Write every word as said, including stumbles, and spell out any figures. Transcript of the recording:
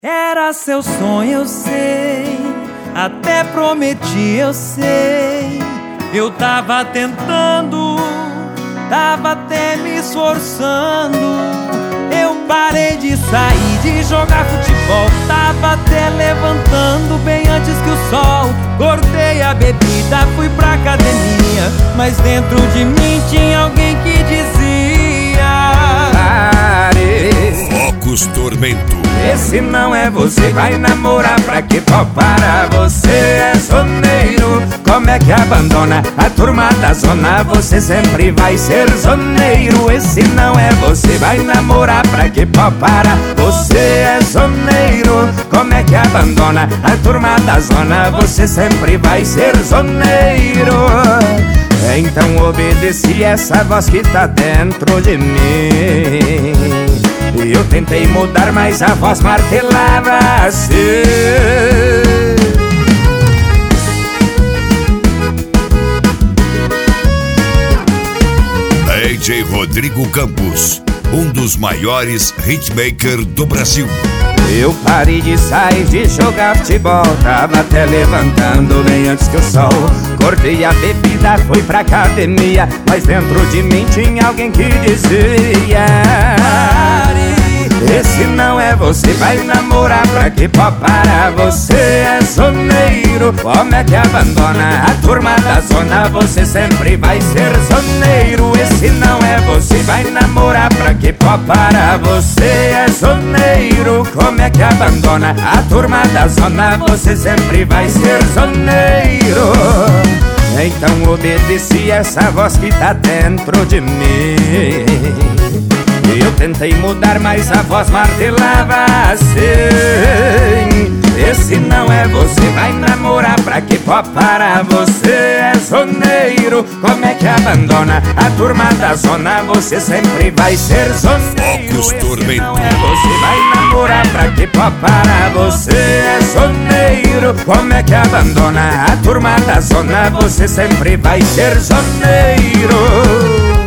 Era seu sonho, eu sei, até prometi, eu sei. Eu tava tentando, tava até me esforçando. Eu parei de sair, de jogar futebol, tava até levantando bem antes que o sol. Cortei a bebida, fui pra academia, mas dentro de mim tinha alguém que dizia: pare, Focus Tormento. esse não é você, vai namorar pra que pau para? Você é zoneiro, como é que abandona a turma da zona? Você sempre vai ser zoneiro. Esse não é você, vai namorar pra que pau para? Você é zoneiro, como é que abandona a turma da zona? Você sempre vai ser zoneiro. Então obedeci essa voz que tá dentro de mim. Eu tentei mudar, mas a voz martelava assim. D J Rodrigo Campos, um dos maiores hitmakers do Brasil. Eu parei de sair, de jogar futebol, tava até levantando bem antes que o sol. Cortei a bebida, fui pra academia, mas dentro de mim tinha alguém que dizia: esse não é você, vai namorar pra que pau para? Você é zoneiro, como é que abandona a turma da zona? Você sempre vai ser zoneiro. Esse não é você, vai namorar pra que pau para? Você é zoneiro, como é que abandona a turma da zona? Você sempre vai ser zoneiro. Então obedeci essa voz que tá dentro de mim. Eu tentei mudar, mas a voz martelava assim: esse não é você, vai namorar pra que pau para? Você é zoneiro, como é que abandona a turma da zona? Você sempre vai ser zoneiro. Focus Esse Tormento. não é você, vai namorar pra que pau para? Você é zoneiro, como é que abandona a turma da zona? Você sempre vai ser zoneiro.